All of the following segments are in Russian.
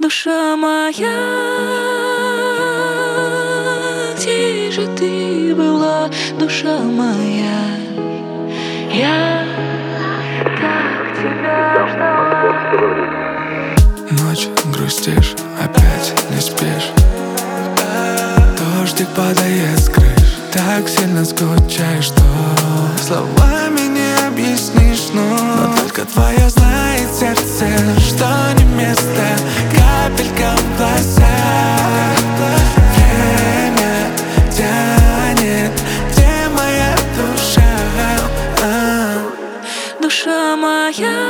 Душа моя, где же ты была, душа моя? Я так тебя ждала. Ночь грустишь, опять не спишь. Дождик падает с крыш. Так сильно скучаешь, что словами не объяснишь, но только твое знает сердце, что не место капелькам в глазах. Время тянет, где моя душа? Душа моя,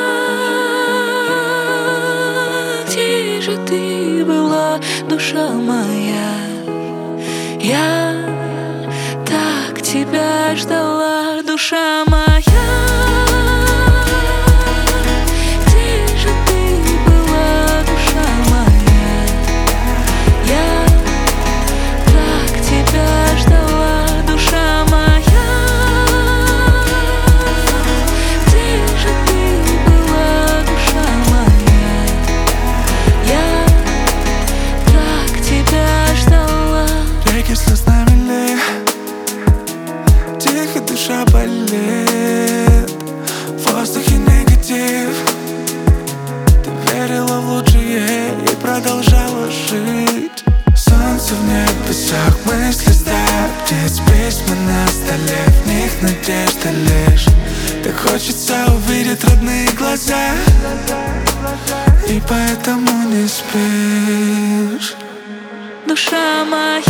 где же ты была, душа моя? Я так тебя ждала, душа моя. Где же ты была, душа моя? Я так тебя ждала, душа моя. Где же ты была, душа моя? Я так тебя ждала. Реки слез на мели, тихо душа болит, в воздухе негатив. Ты верила в лучшее и продолжала жить. Солнце в небесах, мысли стая птиц, письма на столе, в них надежда лишь. Так хочется увидеть родные глаза, и поэтому не спишь. Душа моя,